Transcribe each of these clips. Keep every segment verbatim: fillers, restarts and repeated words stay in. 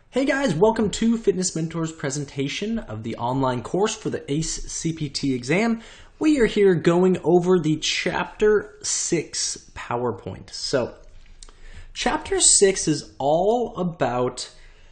Hey guys, welcome to Fitness Mentor's presentation of the online course for the A C E C P T exam. We are here going over the Chapter six PowerPoint. So, Chapter six is all about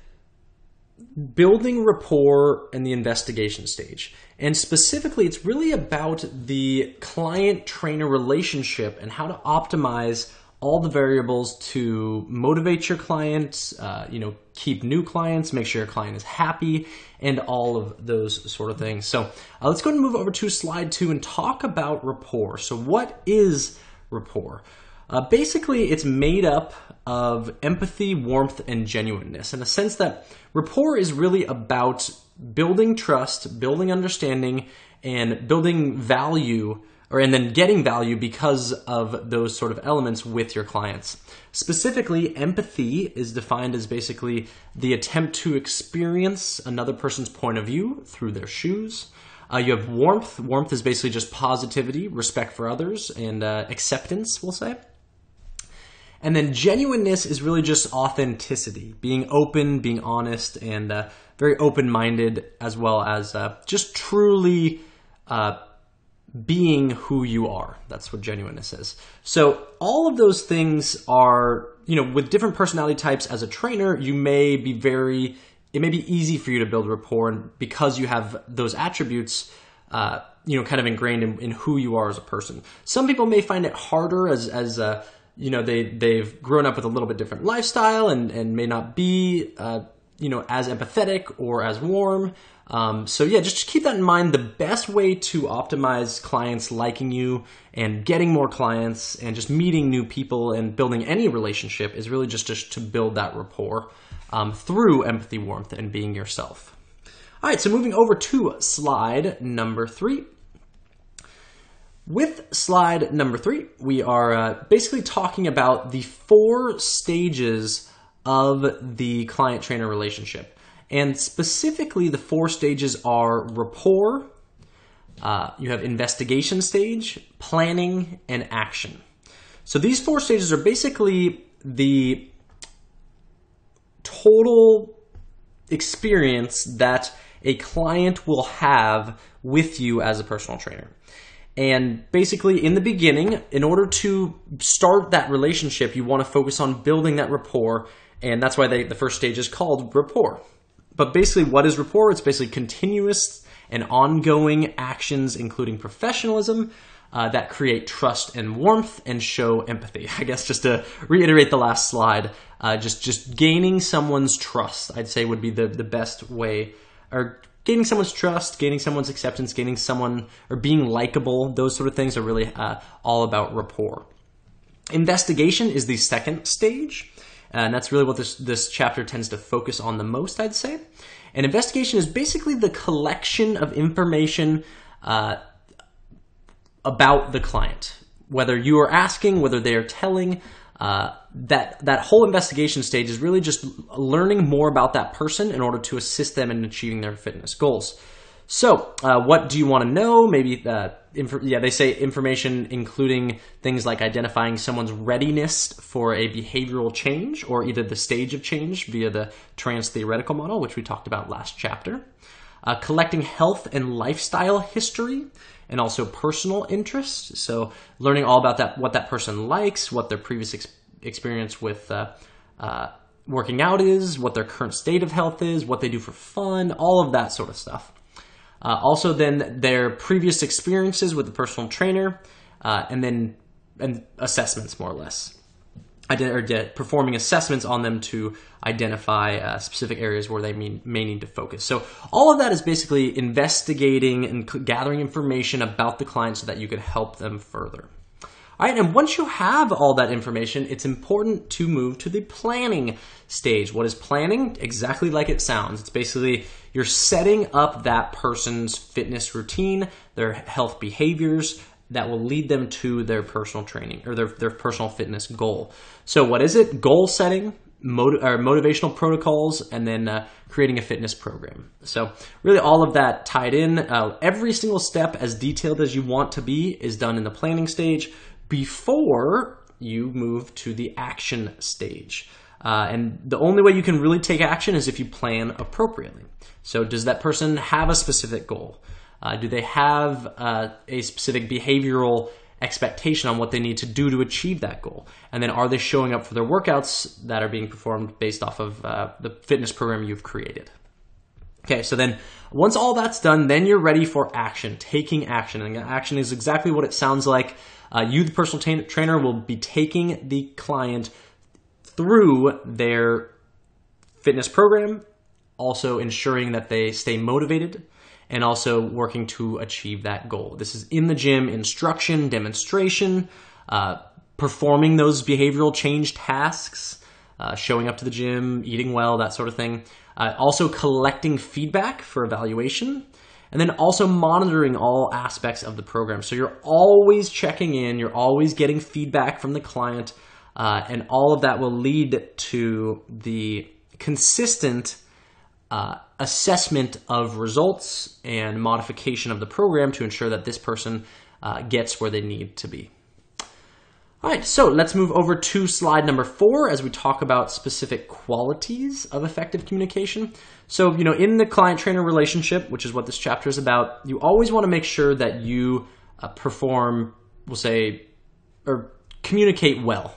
building rapport in the investigation stage. And specifically, it's really about the client-trainer relationship and how to optimize all the variables to motivate your clients, uh, you know, keep new clients, make sure your client is happy, and all of those sort of things. So uh, let's go ahead and move over to slide two and talk about rapport. So what is rapport? Uh, basically, it's made up of empathy, warmth, and genuineness, in a sense that rapport is really about building trust, building understanding, and building value, or and then getting value because of those sort of elements with your clients. Specifically, empathy is defined as basically the attempt to experience another person's point of view through their shoes. Uh, you have warmth. Warmth is basically just positivity, respect for others, and uh, acceptance, we'll say. And then genuineness is really just authenticity, being open, being honest, and uh, very open-minded, as well as uh, just truly uh, being who you are. That's what genuineness is. So all of those things are, you know, with different personality types as a trainer, you may be very, it may be easy for you to build rapport, and because you have those attributes, uh, you know, kind of ingrained in, in who you are as a person. Some people may find it harder as, as uh, you know, they, they've grown up with a little bit different lifestyle and, and may not be, uh, you know, as empathetic or as warm. Um, so yeah, just keep that in mind. The best way to optimize clients liking you and getting more clients and just meeting new people and building any relationship is really just, just to build that rapport um, through empathy, warmth, and being yourself. All right, so moving over to slide number three. With slide number three, we are uh, basically talking about the four stages of the client-trainer relationship. And specifically, the four stages are rapport, uh, you have investigation stage, planning, and action. So these four stages are basically the total experience that a client will have with you as a personal trainer. And basically, in the beginning, in order to start that relationship, you want to focus on building that rapport, and that's why they, the first stage is called rapport. But basically, what is rapport? It's basically continuous and ongoing actions, including professionalism, uh, that create trust and warmth and show empathy. I guess just to reiterate the last slide, uh, just, just gaining someone's trust, I'd say would be the, the best way, or gaining someone's trust, gaining someone's acceptance, gaining someone, or being likable. Those sort of things are really uh, all about rapport. Investigation is the second stage. And that's really what this, this chapter tends to focus on the most, I'd say. And investigation is basically the collection of information uh, about the client. Whether you are asking, whether they are telling, uh, that, that whole investigation stage is really just learning more about that person in order to assist them in achieving their fitness goals. So, uh, what do you want to know? Maybe, uh, inf- yeah, they say information including things like identifying someone's readiness for a behavioral change or either the stage of change via the trans-theoretical model, which we talked about last chapter. Uh, collecting health and lifestyle history and also personal interests. So, learning all about that, what that person likes, what their previous ex- experience with uh, uh, working out is, what their current state of health is, what they do for fun, all of that sort of stuff. Uh, also then their previous experiences with the personal trainer, uh, and then and assessments more or less. Ident- or de- performing assessments on them to identify uh, specific areas where they may, may need to focus. So all of that is basically investigating and c- gathering information about the client so that you can help them further. All right, and once you have all that information, it's important to move to the planning stage. What is planning? Exactly like it sounds. It's basically you're setting up that person's fitness routine, their health behaviors that will lead them to their personal training or their, their personal fitness goal. So what is it? Goal setting, motiv- or motivational protocols, and then uh, creating a fitness program. So really all of that tied in. Uh, every single step, as detailed as you want to be, is done in the planning stage before you move to the action stage. Uh, and the only way you can really take action is if you plan appropriately. So does that person have a specific goal? Uh, do they have uh, a specific behavioral expectation on what they need to do to achieve that goal? And then are they showing up for their workouts that are being performed based off of uh, the fitness program you've created? Okay, so then once all that's done, then you're ready for action, taking action. And action is exactly what it sounds like. Uh, you, the personal t- trainer, will be taking the client through their fitness program, also ensuring that they stay motivated, and also working to achieve that goal. This is in the gym instruction, demonstration, uh, performing those behavioral change tasks, uh, showing up to the gym, eating well, that sort of thing. Uh, also collecting feedback for evaluation, and then also monitoring all aspects of the program. So you're always checking in, you're always getting feedback from the client, uh, and all of that will lead to the consistent uh, assessment of results and modification of the program to ensure that this person uh, gets where they need to be. All right, so let's move over to slide number four as we talk about specific qualities of effective communication. So, you know, in the client-trainer relationship, which is what this chapter is about, you always want to make sure that you uh, perform, we'll say, or communicate well.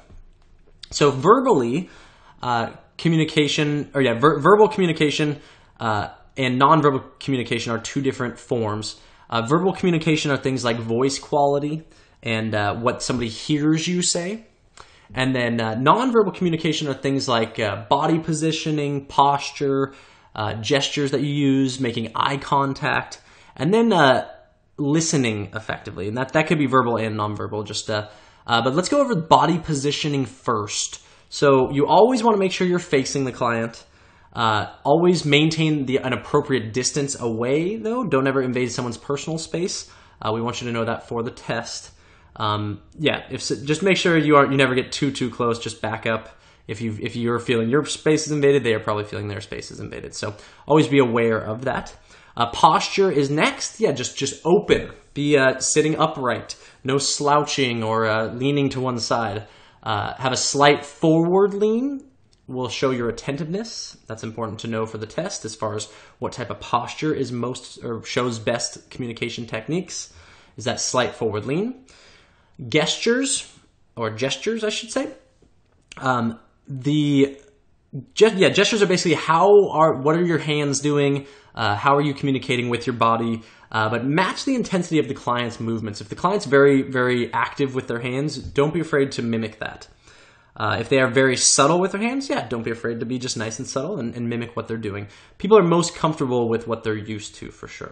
So verbally, uh, communication, or yeah, ver- verbal communication uh, and nonverbal communication are two different forms. Uh, verbal communication are things like voice quality and uh, what somebody hears you say. And then uh, nonverbal communication are things like uh, body positioning, posture, uh, gestures that you use, making eye contact, and then uh, listening effectively. And that, that could be verbal and nonverbal. Just, uh, uh, but let's go over body positioning first. So you always want to make sure you're facing the client. Uh, always maintain the, an appropriate distance away, though. Don't ever invade someone's personal space. Uh, we want you to know that for the test. Um, yeah, if just make sure you are you never get too too close. Just back up. If you if you're feeling your space is invaded, they are probably feeling their space is invaded. So always be aware of that. Uh, posture is next. Yeah, just just open. Be uh, sitting upright. No slouching or uh, leaning to one side. Uh, have a slight forward lean. Will show your attentiveness. That's important to know for the test as far as what type of posture is most or shows best communication techniques. Is that slight forward lean. Gestures, or gestures, I should say. Um, the ge- yeah, gestures are basically how are what are your hands doing? Uh, how are you communicating with your body? Uh, but match the intensity of the client's movements. If the client's very, very active with their hands, don't be afraid to mimic that. Uh, if they are very subtle with their hands, yeah, don't be afraid to be just nice and subtle and, and mimic what they're doing. People are most comfortable with what they're used to, for sure.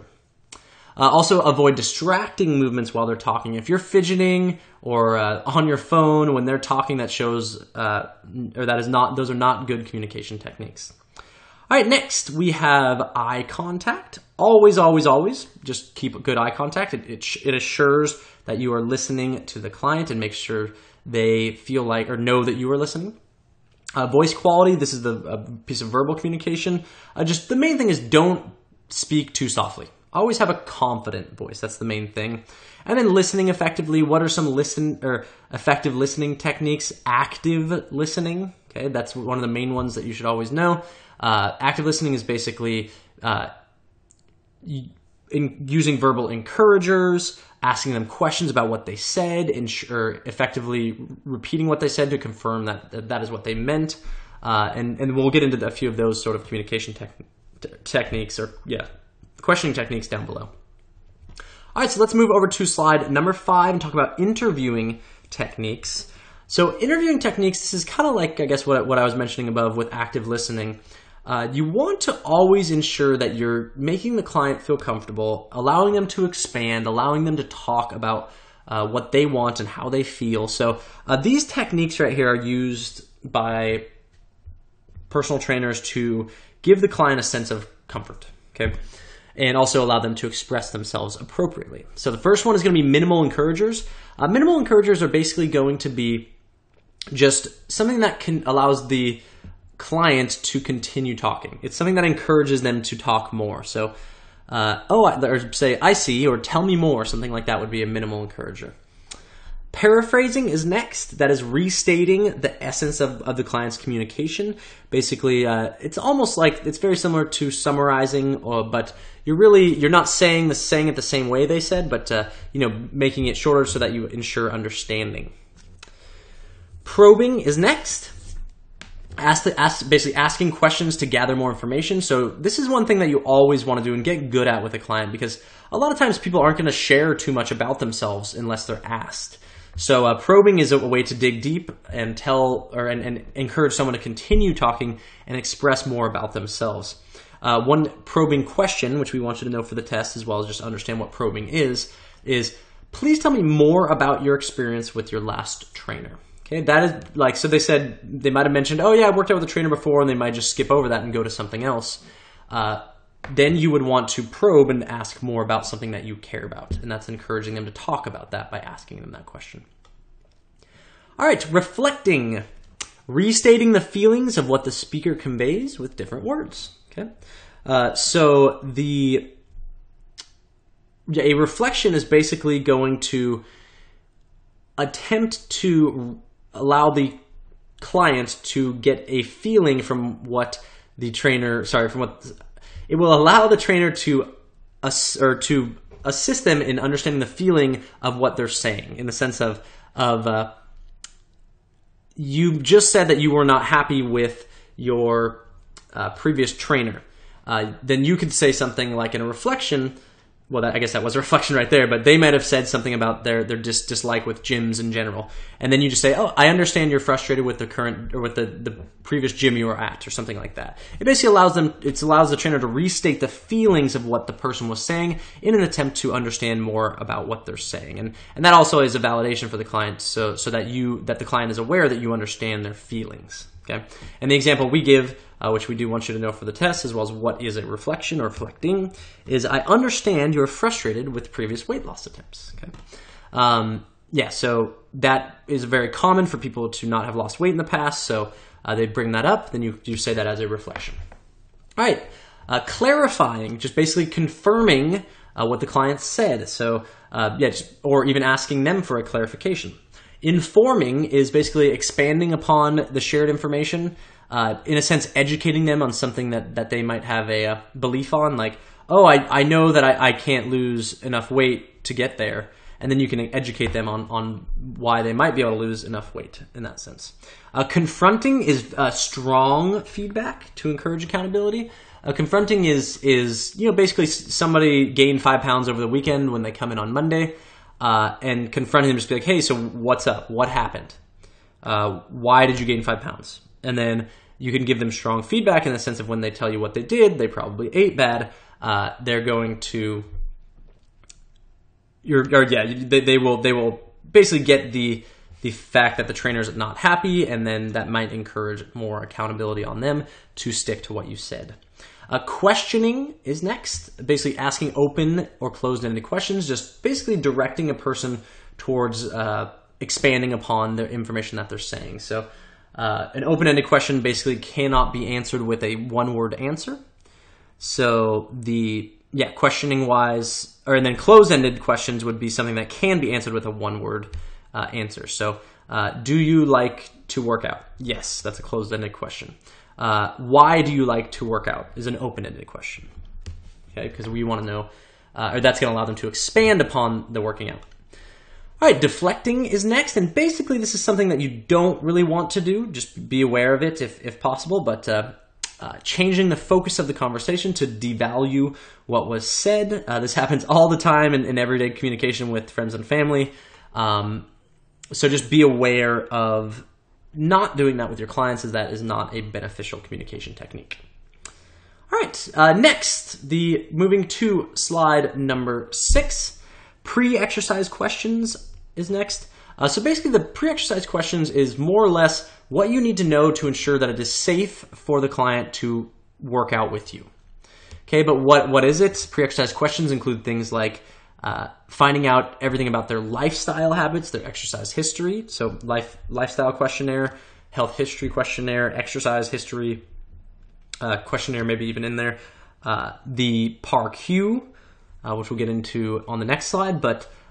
Uh, also, avoid distracting movements while they're talking. If you're fidgeting or uh, on your phone when they're talking, that shows, uh, or that is not, those are not good communication techniques. All right, next we have eye contact. Always, always, always, just keep good eye contact. It, it, it assures that you are listening to the client and make sure they feel like or know that you are listening. Uh, voice quality, this is the a piece of verbal communication. Uh, just the main thing is don't speak too softly. Always have a confident voice. That's the main thing. And then listening effectively. What are some listen or effective listening techniques? Active listening. Okay, that's one of the main ones that you should always know. Uh, active listening is basically uh, in using verbal encouragers, asking them questions about what they said, or effectively repeating what they said to confirm that that, that is what they meant. Uh, and and we'll get into a few of those sort of communication te- te- techniques or yeah. questioning techniques down below. All right, so let's move over to slide number five and talk about interviewing techniques. So interviewing techniques, this is kind of like, I guess, what, what I was mentioning above with active listening. Uh, you want to always ensure that you're making the client feel comfortable, allowing them to expand, allowing them to talk about uh, what they want and how they feel. So uh, these techniques right here are used by personal trainers to give the client a sense of comfort, okay? And also allow them to express themselves appropriately. So the first one is going to be minimal encouragers. Uh, minimal encouragers are basically going to be just something that can allows the client to continue talking. It's something that encourages them to talk more. So, uh, oh, or say, I see, or tell me more, something like that would be a minimal encourager. Paraphrasing is next. That is restating the essence of, of the client's communication. Basically, uh, it's almost like, it's very similar to summarizing, or, but you're really, you're not saying the saying it the same way they said, but uh, you know, making it shorter so that you ensure understanding. Probing is next. Ask the, ask, basically asking questions to gather more information. So this is one thing that you always want to do and get good at with a client, because a lot of times people aren't going to share too much about themselves unless they're asked. So uh, probing is a way to dig deep and tell or and, and encourage someone to continue talking and express more about themselves. Uh, one probing question, which we want you to know for the test, as well as just understand what probing is, is please tell me more about your experience with your last trainer. Okay, that is like, so they said, they might have mentioned, oh yeah, I worked out with a trainer before, and they might just skip over that and go to something else. Uh, then you would want to probe and ask more about something that you care about. And that's encouraging them to talk about that by asking them that question. All right, reflecting. Restating the feelings of what the speaker conveys with different words. Okay, uh, so the yeah, a reflection is basically going to attempt to allow the client to get a feeling from what the trainer, sorry, from what, it will allow the trainer to, ass, or to assist them in understanding the feeling of what they're saying, in the sense of, of uh, you just said that you were not happy with your uh, previous trainer. Uh, then you could say something like in a reflection, well, that, I guess that was a reflection right there, but they might have said something about their, their dis, dislike with gyms in general. And then you just say, oh, I understand you're frustrated with the current, or with the, the previous gym you were at, or something like that. It basically allows them, it allows the trainer to restate the feelings of what the person was saying in an attempt to understand more about what they're saying. And, and that also is a validation for the client, so, so that you, that the client is aware that you understand their feelings. Okay. And the example we give, uh, which we do want you to know for the test, as well as what is a reflection or reflecting, is I understand you're frustrated with previous weight loss attempts. Okay. Um, yeah, so that is very common for people to not have lost weight in the past. So uh, they bring that up, then you, you say that as a reflection. All right. Uh, clarifying, just basically confirming uh, what the client said. So, uh, yeah, just, or even asking them for a clarification. Informing is basically expanding upon the shared information, uh, in a sense, educating them on something that, that they might have a, a belief on, like, oh, I, I know that I, I can't lose enough weight to get there. And then you can educate them on, on why they might be able to lose enough weight in that sense. Uh, confronting is uh, strong feedback to encourage accountability. Uh, confronting is, is, you know, basically somebody gained five pounds over the weekend when they come in on Monday. Uh, and confronting them, just be like, hey, so what's up? What happened? Uh, why did you gain five pounds? And then you can give them strong feedback in the sense of when they tell you what they did, they probably ate bad. Uh, they're going to, you're, or yeah, they, they will, they will basically get the, the fact that the trainer's not happy, and then that might encourage more accountability on them to stick to what you said. Uh, questioning is next, basically asking open or closed-ended questions, just basically directing a person towards uh, expanding upon the information that they're saying. So uh, an open-ended question basically cannot be answered with a one-word answer. So the, yeah, questioning-wise, or and then closed-ended questions would be something that can be answered with a one-word uh, answer. So uh, do you like to work out? Yes, that's a closed-ended question. Uh, why do you like to work out is an open-ended question, okay? Because we want to know, uh, or that's going to allow them to expand upon the working out. All right, deflecting is next, and basically this is something that you don't really want to do. Just be aware of it if, if possible, but uh, uh, changing the focus of the conversation to devalue what was said. Uh, this happens all the time in, in everyday communication with friends and family. Um, so just be aware of not doing that with your clients, as that is not a beneficial communication technique. All right, uh, next, the moving to slide number six, pre-exercise questions is next. Uh, so basically the pre-exercise questions is more or less what you need to know to ensure that it is safe for the client to work out with you. Okay, but what, what is it? Pre-exercise questions include things like Uh, finding out everything about their lifestyle habits, their exercise history. So life lifestyle questionnaire, health history questionnaire, exercise history uh, questionnaire, maybe even in there. Uh, the P A R Q, uh, which we'll get into on the next slide, but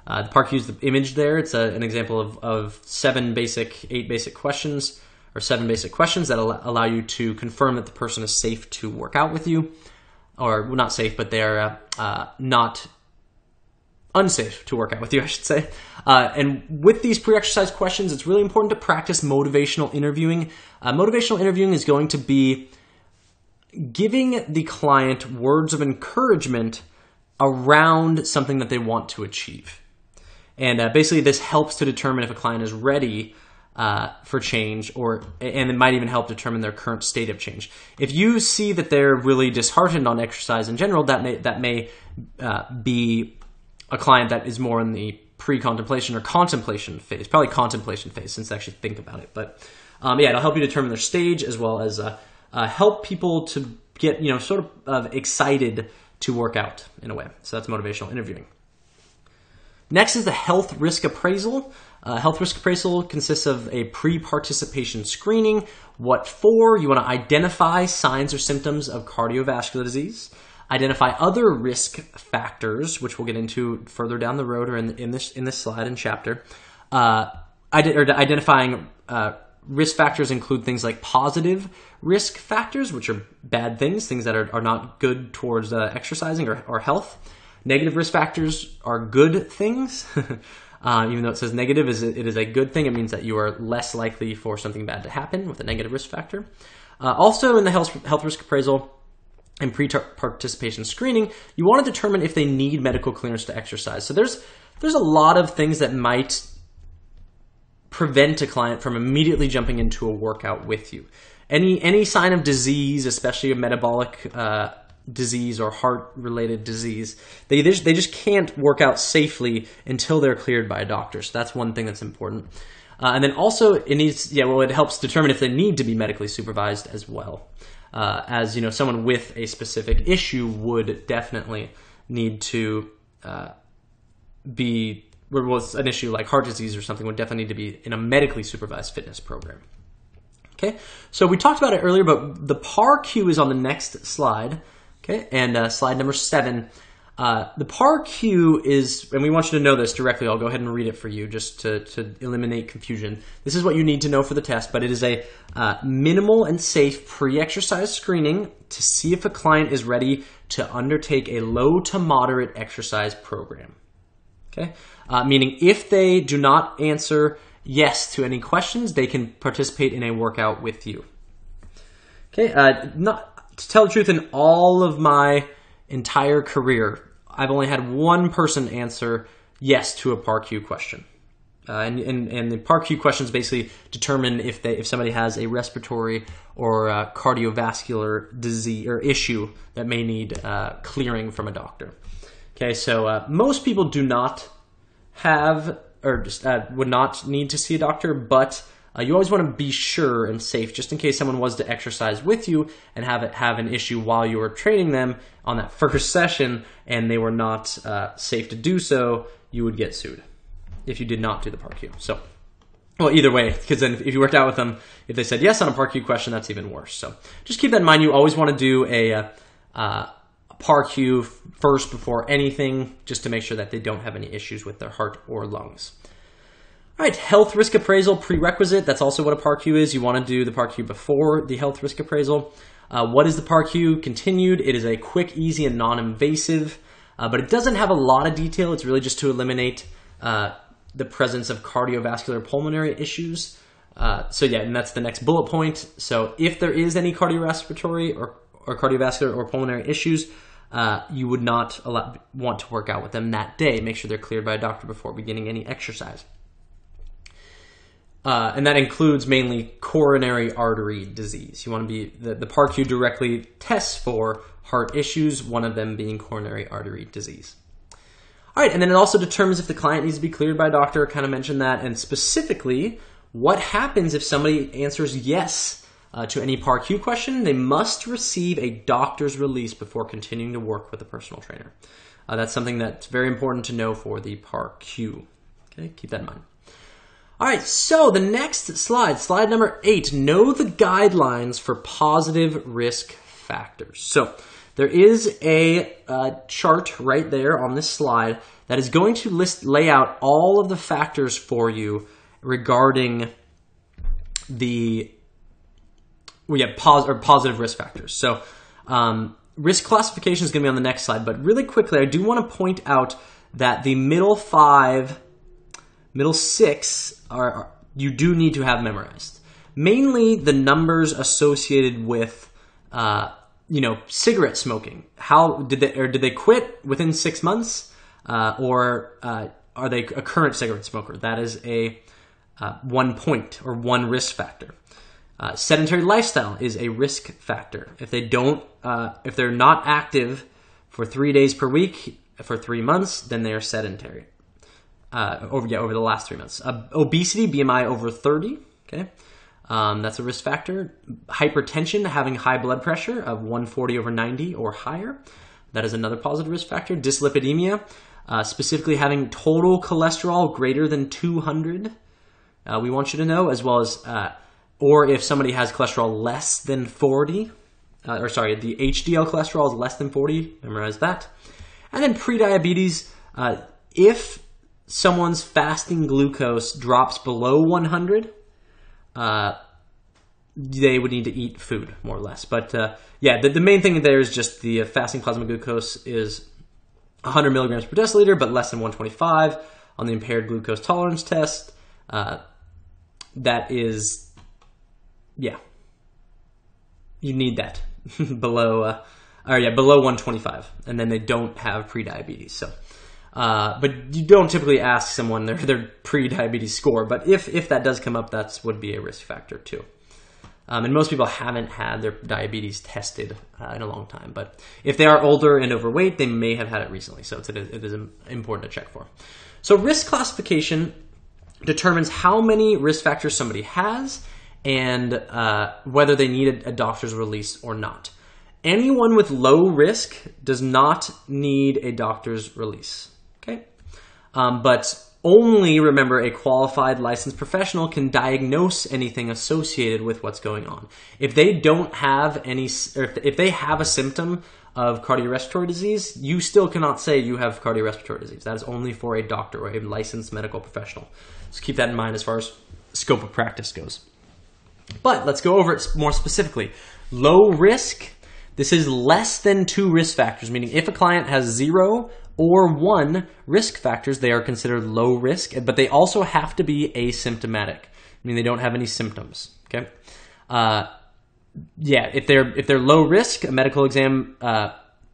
Uh, the PAR-Q is the image there. It's a, an example of, of seven basic, eight basic questions, or seven basic questions that al- allow you to confirm that the person is safe to work out with you, or well, not safe, but they're uh, uh, not unsafe to work out with you, I should say. Uh, and with these pre-exercise questions, it's really important to practice motivational interviewing. Uh, motivational interviewing is going to be giving the client words of encouragement around something that they want to achieve. And uh, basically this helps to determine if a client is ready uh, for change, or and it might even help determine their current state of change. If you see that they're really disheartened on exercise in general, that may, that may uh, be a client that is more in the pre-contemplation or contemplation phase, probably contemplation phase, since they actually think about it. But um, yeah, it'll help you determine their stage, as well as uh, uh, help people to get, you know, sort of uh, excited to work out in a way. So that's motivational interviewing. Next is the health risk appraisal. Uh, health risk appraisal consists of a pre-participation screening. What for? You want to identify signs or symptoms of cardiovascular disease, identify other risk factors, which we'll get into further down the road or in, in this in this slide and chapter. Uh, ide- or identifying uh, risk factors include things like positive risk factors, which are bad things, things that are, are not good towards uh, exercising or, or health. Negative risk factors are good things. uh, even though it says negative, is it is a good thing. It means that you are less likely for something bad to happen with a negative risk factor. Uh, also in the health, health risk appraisal and pre-participation screening, you want to determine if they need medical clearance to exercise. So there's there's a lot of things that might prevent a client from immediately jumping into a workout with you. Any any sign of disease, especially a metabolic uh, disease or heart-related disease, they they just, they just can't work out safely until they're cleared by a doctor. So that's one thing that's important. Uh, and then also it needs, yeah, well, it helps determine if they need to be medically supervised as well. Uh, as you know, someone with a specific issue would definitely need to uh, be, was an issue like heart disease or something, would definitely need to be in a medically supervised fitness program. Okay, so we talked about it earlier, but the PAR-Q is on the next slide. Okay, and uh, slide number seven. Uh, the PAR-Q is, and we want you to know this directly, I'll go ahead and read it for you just to, to eliminate confusion. This is what you need to know for the test, but it is a uh, minimal and safe pre-exercise screening to see if a client is ready to undertake a low to moderate exercise program. Okay, uh, meaning if they do not answer yes to any questions, they can participate in a workout with you. Okay, uh, not... To tell the truth, in all of my entire career, I've only had one person answer yes to a PAR-Q question. Uh, and, and, and the PAR-Q questions basically determine if they if somebody has a respiratory or a cardiovascular disease or issue that may need uh, clearing from a doctor. Okay, so uh, most people do not have or just uh, would not need to see a doctor, but Uh, you always want to be sure and safe, just in case someone was to exercise with you and have it, have an issue while you were training them on that first session, and they were not uh, safe to do so. You would get sued if you did not do the PAR-Q. So, well, either way, because then if you worked out with them, if they said yes on a PAR-Q question, that's even worse. So, just keep that in mind. You always want to do a, uh, uh, a PAR-Q first before anything, just to make sure that they don't have any issues with their heart or lungs. All right, health risk appraisal prerequisite. That's also what a PAR-Q is. You want to do the PAR-Q before the health risk appraisal. Uh, what is the PAR-Q? Continued. It is a quick, easy, and non-invasive, uh, but it doesn't have a lot of detail. It's really just to eliminate uh, the presence of cardiovascular pulmonary issues. Uh, so yeah, and that's the next bullet point. So if there is any cardiorespiratory or, or cardiovascular or pulmonary issues, uh, you would not allow, want to work out with them that day. Make sure they're cleared by a doctor before beginning any exercise. Uh, and that includes mainly coronary artery disease. You want to be, the, the PAR-Q directly tests for heart issues, one of them being coronary artery disease. All right, and then it also determines if the client needs to be cleared by a doctor, kind of mentioned that, and specifically, what happens if somebody answers yes uh, to any PAR-Q question? They must receive a doctor's release before continuing to work with a personal trainer. Uh, that's something that's very important to know for the PAR-Q. Okay, keep that in mind. All right, so the next slide, slide number eight, know the guidelines for positive risk factors. So there is a uh, chart right there on this slide that is going to list lay out all of the factors for you regarding the we have pos- or positive risk factors. So um, risk classification is going to be on the next slide, but really quickly, I do want to point out that the middle five, middle six are, are you do need to have memorized. Mainly the numbers associated with, uh, you know, cigarette smoking. How did they or did they quit within six months, uh, or uh, are they a current cigarette smoker? That is a uh, one point or one risk factor. Uh, sedentary lifestyle is a risk factor. If they don't, uh, if they're not active for three days per week for three months, then they are sedentary. Uh, over yeah, over the last three months. Uh, obesity, B M I over thirty. Okay, um, that's a risk factor. Hypertension, having high blood pressure of one forty over ninety or higher. That is another positive risk factor. Dyslipidemia, uh, specifically having total cholesterol greater than two hundred. Uh, we want you to know, as well as. Uh, Or if somebody has cholesterol less than forty, uh, or sorry, the H D L cholesterol is less than forty, memorize that. And then prediabetes, uh, if someone's fasting glucose drops below one hundred, uh, they would need to eat food, more or less. But uh, yeah, the, the main thing there is just the uh, fasting plasma glucose is one hundred milligrams per deciliter, but less than one twenty-five on the impaired glucose tolerance test. Uh, that is... Yeah, you need that below, uh, or yeah, below one twenty-five, and then they don't have prediabetes. So, uh, but you don't typically ask someone their their prediabetes score. But if if that does come up, that would be a risk factor too. Um, and most people haven't had their diabetes tested uh, in a long time. But if they are older and overweight, they may have had it recently. So it's, it is important to check for. So risk classification determines how many risk factors somebody has, and uh, whether they need a, a doctor's release or not. Anyone with low risk does not need a doctor's release, okay? Um, but only, remember, a qualified licensed professional can diagnose anything associated with what's going on. If they don't have any, or if, if they have a symptom of cardiorespiratory disease, you still cannot say you have cardiorespiratory disease. That is only for a doctor or a licensed medical professional. So keep that in mind as far as scope of practice goes. But let's go over it more specifically. Low risk, this is less than two risk factors, meaning if a client has zero or one risk factors, they are considered low risk, but they also have to be asymptomatic, meaning they don't have any symptoms, okay? Uh, yeah, if they're if they're low risk, a medical exam uh,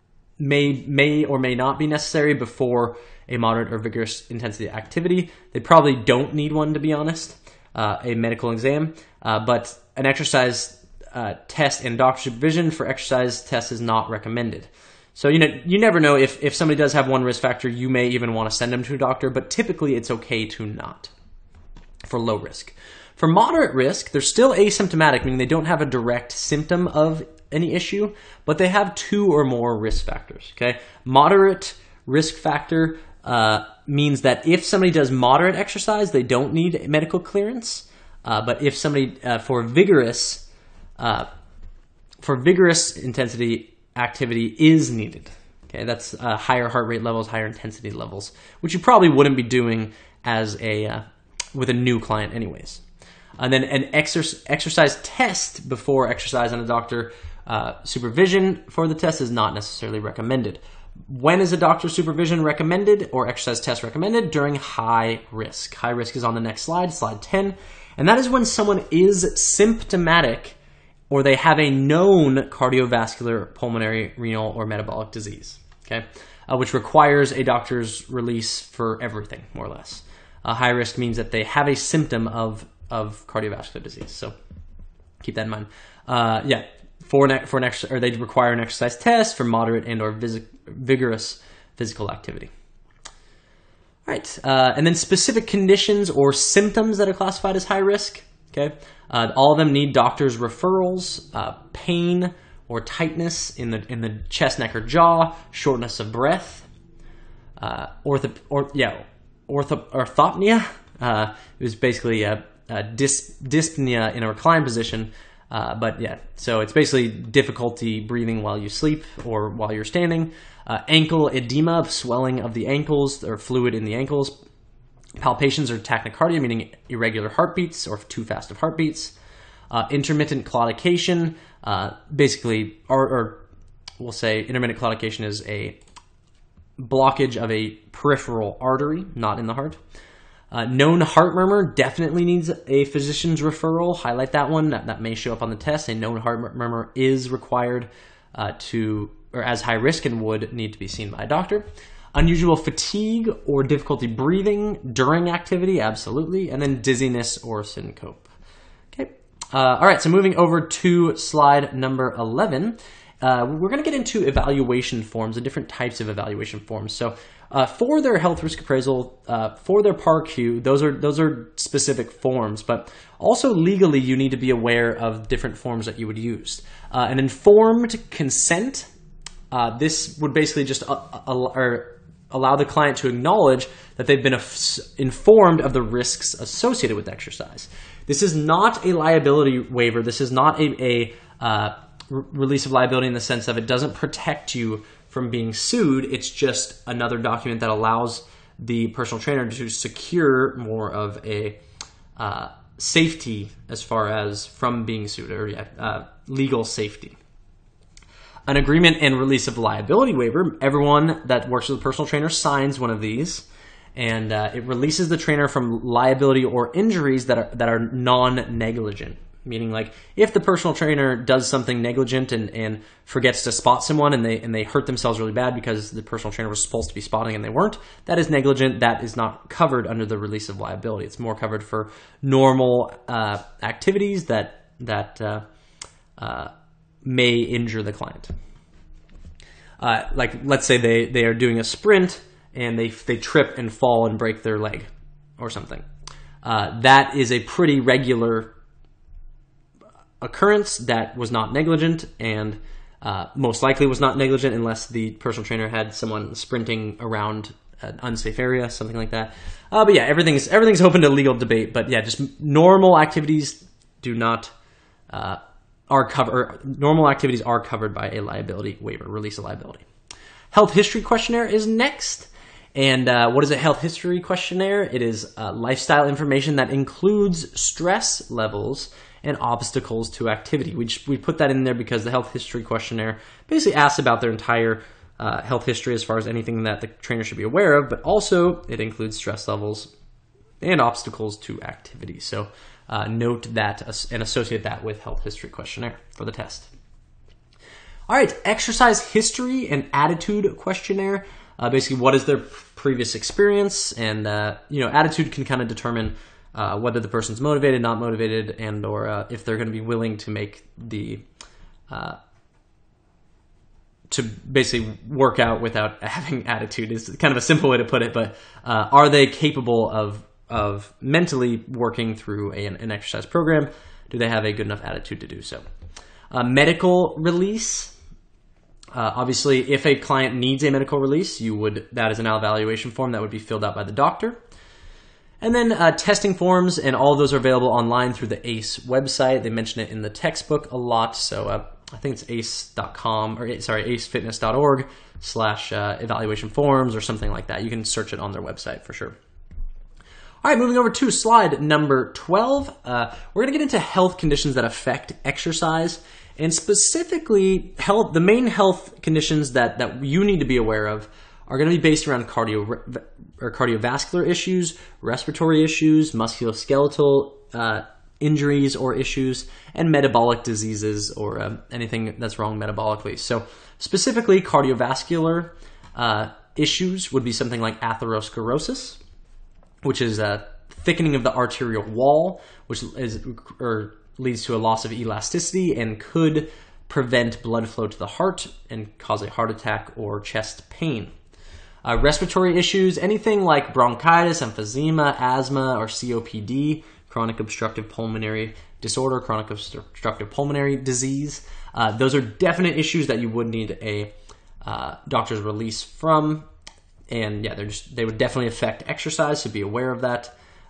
may may or may not be necessary before a moderate or vigorous intensity activity. They probably don't need one, to be honest. Uh, a medical exam, uh, but an exercise uh, test and doctor supervision for exercise tests is not recommended. So, you know, you never know if, if somebody does have one risk factor, you may even want to send them to a doctor, but typically it's okay to not for low risk. For moderate risk, they're still asymptomatic, meaning they don't have a direct symptom of any issue, but they have two or more risk factors, okay? Moderate risk factor uh, means that if somebody does moderate exercise, they don't need medical clearance. Uh, but if somebody uh, for vigorous uh, for vigorous intensity activity is needed, okay, that's uh, higher heart rate levels, higher intensity levels, which you probably wouldn't be doing as a uh, with a new client, anyways. And then an exer- exercise test before exercise on a doctor uh, supervision for the test is not necessarily recommended. When is a doctor's supervision recommended or exercise test recommended? During high risk. High risk is on the next slide, slide ten. And that is when someone is symptomatic or they have a known cardiovascular, pulmonary, renal, or metabolic disease, okay, uh, which requires a doctor's release for everything, more or less. Uh, high risk means that they have a symptom of, of cardiovascular disease. So keep that in mind. Uh, yeah. For an, for an ex- or they require an exercise test for moderate and or vis- vigorous physical activity. All right, uh, and then specific conditions or symptoms that are classified as high risk. Okay, uh, all of them need doctor's referrals. Uh, pain or tightness in the in the chest, neck, or jaw, shortness of breath, uh, ortho or yeah, ortho orthopnea. Uh, it was basically a, a dys- dyspnea in a reclined position. Uh, but yeah, so it's basically difficulty breathing while you sleep or while you're standing. Uh, ankle edema, swelling of the ankles or fluid in the ankles. Palpitations or tachycardia, meaning irregular heartbeats or too fast of heartbeats. Uh, intermittent claudication, uh, basically, or, or we'll say intermittent claudication is a blockage of a peripheral artery, not in the heart. Uh, known heart murmur definitely needs a physician's referral. Highlight that one. That, that may show up on the test. A known heart murmur is required uh, to, or as high risk and would need to be seen by a doctor. Unusual fatigue or difficulty breathing during activity, absolutely. And then dizziness or syncope. Okay. Uh, all right, so moving over to slide number eleven. Uh, we're going to get into evaluation forms and different types of evaluation forms. So uh, for their health risk appraisal, uh, for their P A R Q, those are those are specific forms, but also legally you need to be aware of different forms that you would use. Uh, an informed consent, uh, this would basically just uh, uh, or allow the client to acknowledge that they've been informed of the risks associated with exercise. This is not a liability waiver. This is not a, a uh, release of liability in the sense of it doesn't protect you from being sued. It's just another document that allows the personal trainer to secure more of a uh, safety as far as from being sued, or yeah, uh, legal safety. An agreement and release of liability waiver. Everyone that works with a personal trainer signs one of these, and uh, it releases the trainer from liability or injuries that are that are non-negligent. Meaning, like, if the personal trainer does something negligent and, and forgets to spot someone and they and they hurt themselves really bad because the personal trainer was supposed to be spotting and they weren't, that is negligent. That is not covered under the release of liability. It's more covered for normal uh, activities that that uh, uh, may injure the client. Uh, like, let's say they, they are doing a sprint and they they trip and fall and break their leg or something. Uh, that is a pretty regular occurrence that was not negligent, and uh, most likely was not negligent unless the personal trainer had someone sprinting around an unsafe area, something like that. Uh, but yeah, everything's everything's open to legal debate. But yeah, just normal activities do not uh, are covered. Normal activities are covered by a liability waiver, release of liability. Health history questionnaire is next. And uh, what is a health history questionnaire? It is uh, lifestyle information that includes stress levels and obstacles to activity. We just, we put that in there because the health history questionnaire basically asks about their entire uh, health history as far as anything that the trainer should be aware of, but also it includes stress levels and obstacles to activity. So uh, note that and associate that with health history questionnaire for the test. All right, exercise history and attitude questionnaire. Uh, basically, what is their previous experience, and uh, you know, attitude can kind of determine uh, whether the person's motivated, not motivated, and or uh, if they're going to be willing to make the uh, to basically work out without having attitude. Is kind of a simple way to put it, but uh, are they capable of of mentally working through a, an exercise program? Do they have a good enough attitude to do so? Uh, medical release. Uh, obviously, if a client needs a medical release, you would that is an evaluation form that would be filled out by the doctor. And then uh, testing forms, and all of those are available online through the A C E website. They mention it in the textbook a lot, so uh, I think it's ace dot com, or sorry, acefitness dot org slash evaluation forms or something like that. You can search it on their website for sure. All right, moving over to slide number twelve. Uh, we're going to get into health conditions that affect exercise. And specifically, health, the main health conditions that, that you need to be aware of are going to be based around cardio or cardiovascular issues, respiratory issues, musculoskeletal uh, injuries or issues, and metabolic diseases or uh, anything that's wrong metabolically. So specifically, cardiovascular uh, issues would be something like atherosclerosis, which is a thickening of the arterial wall, which is or leads to a loss of elasticity and could prevent blood flow to the heart and cause a heart attack or chest pain. Uh, respiratory issues, anything like bronchitis, emphysema, asthma, or C O P D, chronic obstructive pulmonary disorder, chronic obstructive pulmonary disease. Uh, those are definite issues that you would need a uh, doctor's release from. And yeah, they're just, they would definitely affect exercise, so be aware of that.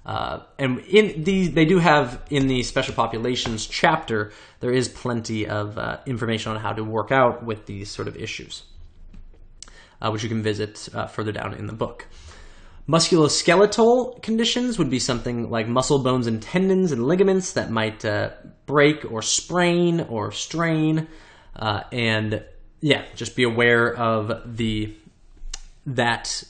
Uh, and in the, they do have, in the special populations chapter, there is plenty of uh, information on how to work out with these sort of issues, uh, which you can visit uh, further down in the book. Musculoskeletal conditions would be something like muscle, bones, and tendons and ligaments that might uh, break or sprain or strain. Uh, and yeah, just be aware of the that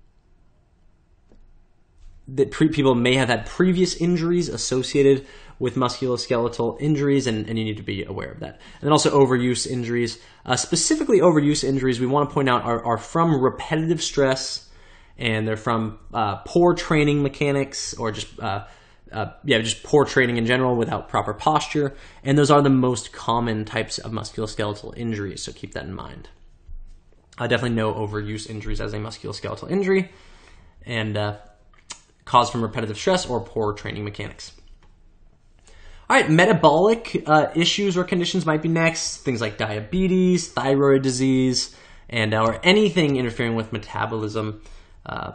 that pre- people may have had previous injuries associated with musculoskeletal injuries, and, and you need to be aware of that. And then also overuse injuries. Uh, specifically overuse injuries, we want to point out, are, are from repetitive stress, and they're from uh, poor training mechanics, or just uh, uh, yeah, just poor training in general without proper posture. And those are the most common types of musculoskeletal injuries, so keep that in mind. Uh, definitely no overuse injuries as a musculoskeletal injury, and uh, caused from repetitive stress or poor training mechanics. All right, metabolic uh, issues or conditions might be next. Things like diabetes, thyroid disease, and or anything interfering with metabolism uh,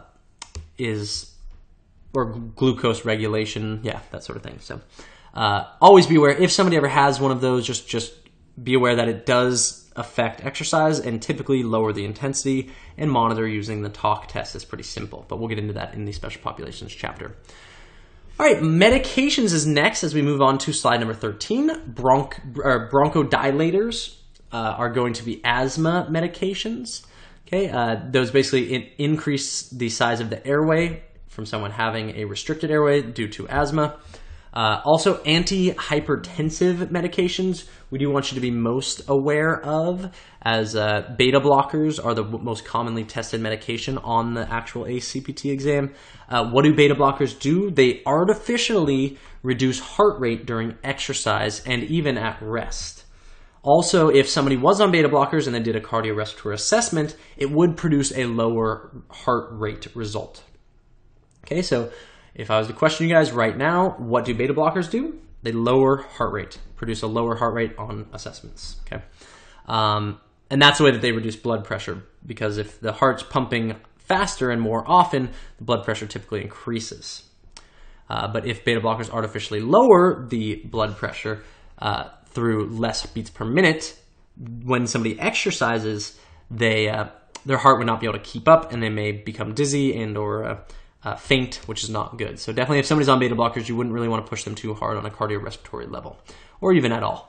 is, or glucose regulation, yeah, that sort of thing. So uh, always be aware. If somebody ever has one of those, just just be aware that it does affect exercise, and typically lower the intensity, and monitor using the talk test. Is pretty simple, but we'll get into that in the special populations chapter. All right, medications is next as we move on to slide number thirteen. Bronch, or bronchodilators uh, are going to be asthma medications. Okay, uh, those basically in- increase the size of the airway from someone having a restricted airway due to asthma. Uh, also, antihypertensive medications we do want you to be most aware of, as uh, beta blockers are the w- most commonly tested medication on the actual A C P T exam. Uh, what do beta blockers do? They artificially reduce heart rate during exercise and even at rest. Also, if somebody was on beta blockers and they did a cardiorespiratory assessment, it would produce a lower heart rate result. Okay, so if I was to question you guys right now, what do beta blockers do? They lower heart rate, produce a lower heart rate on assessments. Okay, um, and that's the way that they reduce blood pressure, because if the heart's pumping faster and more often, the blood pressure typically increases. Uh, but if beta blockers artificially lower the blood pressure uh, through less beats per minute, when somebody exercises, they uh, their heart would not be able to keep up, and they may become dizzy and or uh, Uh, faint, which is not good. So definitely if somebody's on beta blockers, you wouldn't really want to push them too hard on a cardiorespiratory level, or even at all.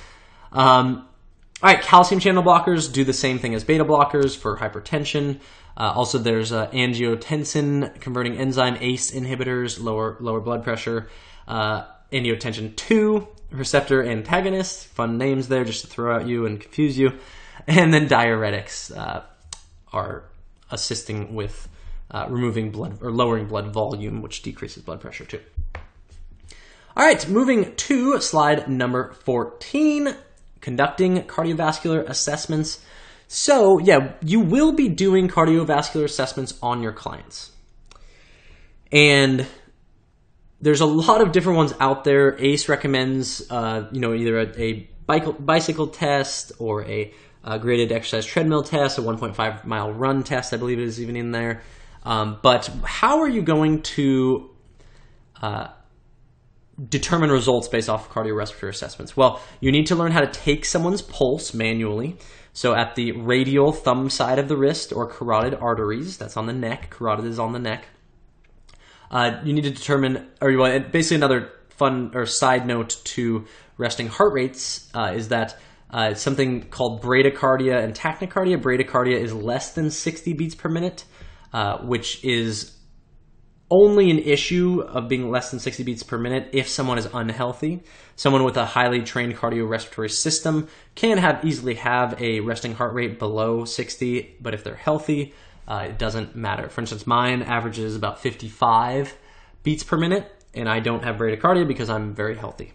um, all right, calcium channel blockers do the same thing as beta blockers for hypertension. Uh, also, there's uh, angiotensin converting enzyme A C E inhibitors, lower lower blood pressure. Uh, angiotensin two receptor antagonists, fun names there just to throw at you and confuse you. And then diuretics uh, are assisting with Uh, removing blood or lowering blood volume, which decreases blood pressure too. All right, moving to slide number fourteen, conducting cardiovascular assessments. So yeah, you will be doing cardiovascular assessments on your clients. And there's a lot of different ones out there. A C E recommends, uh, you know, either a, a bicycle, bicycle test or a, a graded exercise treadmill test, a one point five mile run test, I believe it is even in there. Um, but how are you going to uh, determine results based off of cardiorespiratory assessments? Well, you need to learn how to take someone's pulse manually. So at the radial thumb side of the wrist, or carotid arteries, that's on the neck. Carotid is on the neck. Uh, you need to determine, or well, basically another fun or side note to resting heart rates uh, is that uh, it's something called bradycardia and tachycardia. Bradycardia is less than sixty beats per minute. Uh, which is only an issue of being less than sixty beats per minute if someone is unhealthy. Someone with a highly trained cardiorespiratory system can have easily have a resting heart rate below sixty, but if they're healthy, uh, it doesn't matter. For instance, mine averages about fifty-five beats per minute, and I don't have bradycardia because I'm very healthy.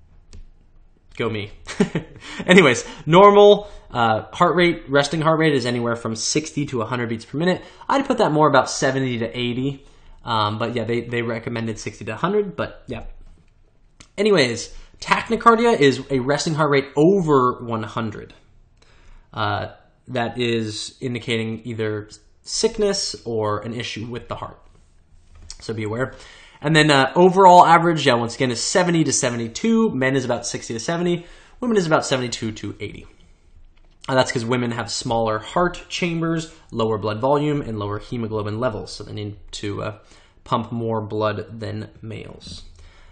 Go me. Anyways, normal uh, heart rate, resting heart rate is anywhere from sixty to one hundred beats per minute. I'd put that more about seventy to eighty. Um, but yeah, they, they recommended sixty to one hundred, but yeah. Anyways, tachycardia is a resting heart rate over one hundred. Uh, that is indicating either sickness or an issue with the heart. So be aware. And then uh, overall average, yeah, once again, is seventy to seventy-two. Men is about sixty to seventy. Women is about seventy-two to eighty. Uh, that's because women have smaller heart chambers, lower blood volume, and lower hemoglobin levels. So they need to uh, pump more blood than males.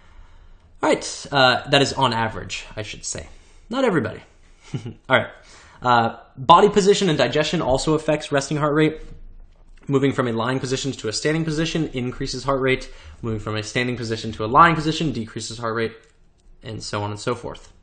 All right, uh, that is on average, I should say. Not everybody. All right. Uh, body position and digestion also affects resting heart rate. Moving from a lying position to a standing position increases heart rate. Moving from a standing position to a lying position decreases heart rate, and so on and so forth.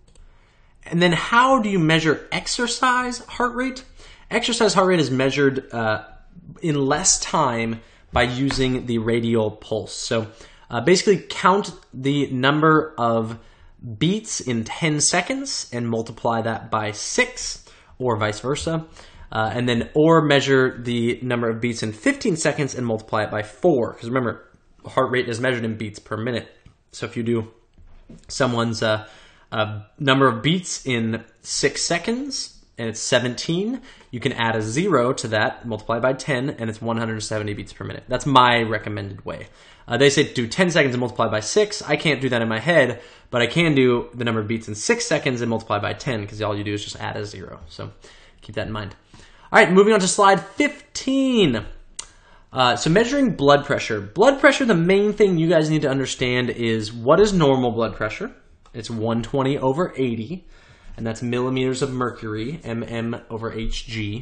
And then how do you measure exercise heart rate? Exercise heart rate is measured uh, in less time by using the radial pulse. So uh, basically count the number of beats in ten seconds and multiply that by six, or vice versa. Uh, and then or measure the number of beats in fifteen seconds and multiply it by four. Because remember, heart rate is measured in beats per minute. So if you do someone's uh, uh, number of beats in six seconds and it's seventeen, you can add a zero to that, multiply by ten, and it's one hundred seventy beats per minute. That's my recommended way. Uh, they say do ten seconds and multiply by six. I can't do that in my head, but I can do the number of beats in six seconds and multiply by ten, because all you do is just add a zero. So keep that in mind. All right, moving on to slide fifteen. Uh, so measuring blood pressure. Blood pressure, the main thing you guys need to understand is what is normal blood pressure. It's one twenty over eighty, and that's millimeters of mercury, mm over Hg.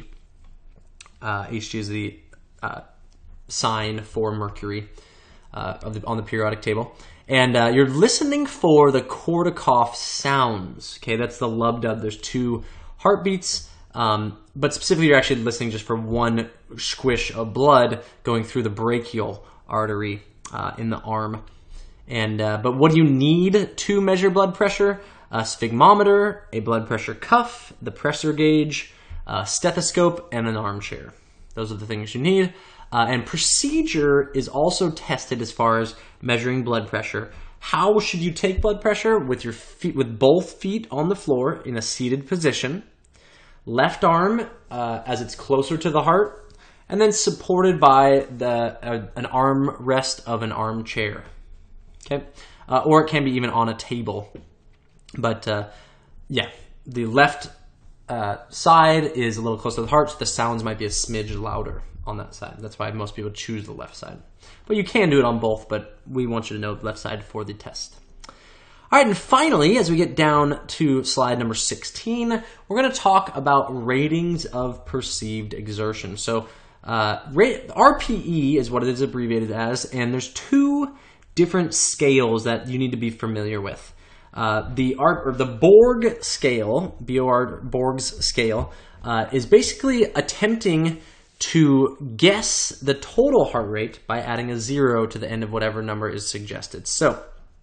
Uh, Hg is the uh, sign for mercury uh, of the, on the periodic table. And uh, you're listening for the Korsakoff sounds. Okay, that's the lub-dub. There's two heartbeats. Um, but specifically, you're actually listening just for one squish of blood going through the brachial artery uh, in the arm. And uh, but what do you need to measure blood pressure? A sphygmometer, a blood pressure cuff, the pressure gauge, a stethoscope, and an armchair. Those are the things you need. Uh, and procedure is also tested as far as measuring blood pressure. How should you take blood pressure? With your feet, with both feet on the floor in a seated position. Left arm uh, as it's closer to the heart, and then supported by the uh, an arm rest of an armchair. Okay, uh, or it can be even on a table. But uh, yeah, the left uh, side is a little closer to the heart, so the sounds might be a smidge louder on that side. That's why most people choose the left side. But you can do it on both, but we want you to know the left side for the test. All right, and finally, as we get down to slide number sixteen, we're going to talk about ratings of perceived exertion. So uh, R P E is what it is abbreviated as, and there's two different scales that you need to be familiar with. Uh, the or the Borg scale, B O R Borg's scale, uh, is basically attempting to guess the total heart rate by adding a zero to the end of whatever number is suggested. So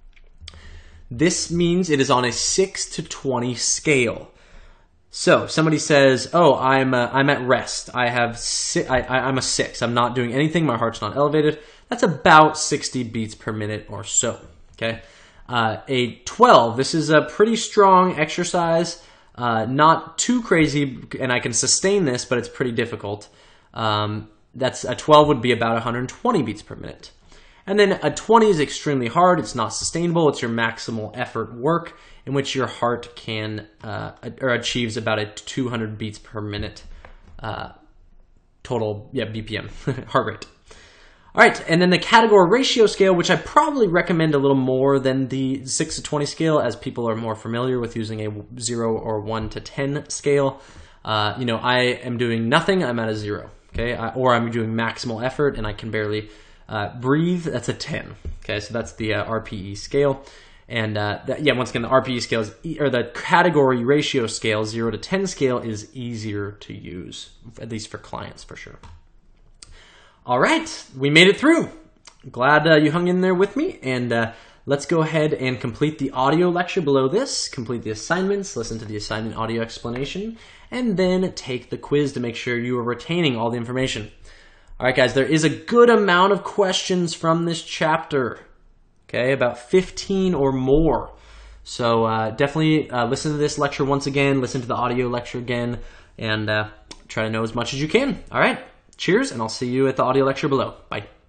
this means it is on a six to twenty scale. So somebody says, "Oh, I'm uh, I'm at rest. I have si I, I, I'm a six. I'm not doing anything. My heart's not elevated." That's about sixty beats per minute or so. Okay, uh, a twelve. This is a pretty strong exercise. Uh, not too crazy, and I can sustain this, but it's pretty difficult. Um, that's a twelve would be about one hundred twenty beats per minute. And then a twenty is extremely hard. It's not sustainable. It's your maximal effort work in which your heart can uh, or achieves about a two hundred beats per minute uh, total, yeah, B P M, heart rate. All right, and then the category ratio scale, which I probably recommend a little more than the six to twenty scale, as people are more familiar with using a zero or one to ten scale. Uh, you know, I am doing nothing. I'm at a zero, okay? I, or I'm doing maximal effort and I can barely Uh, breathe, that's a ten. Okay, so that's the uh, R P E scale. And uh, that, yeah, once again, the R P E scale is, e or the category ratio scale, zero to ten scale, is easier to use, at least for clients for sure. All right, we made it through. Glad uh, you hung in there with me. And uh, let's go ahead and complete the audio lecture below this, complete the assignments, listen to the assignment audio explanation, and then take the quiz to make sure you are retaining all the information. All right, guys, there is a good amount of questions from this chapter, okay, about fifteen or more. So uh, definitely uh, listen to this lecture once again, listen to the audio lecture again, and uh, try to know as much as you can. All right, cheers, and I'll see you at the audio lecture below. Bye.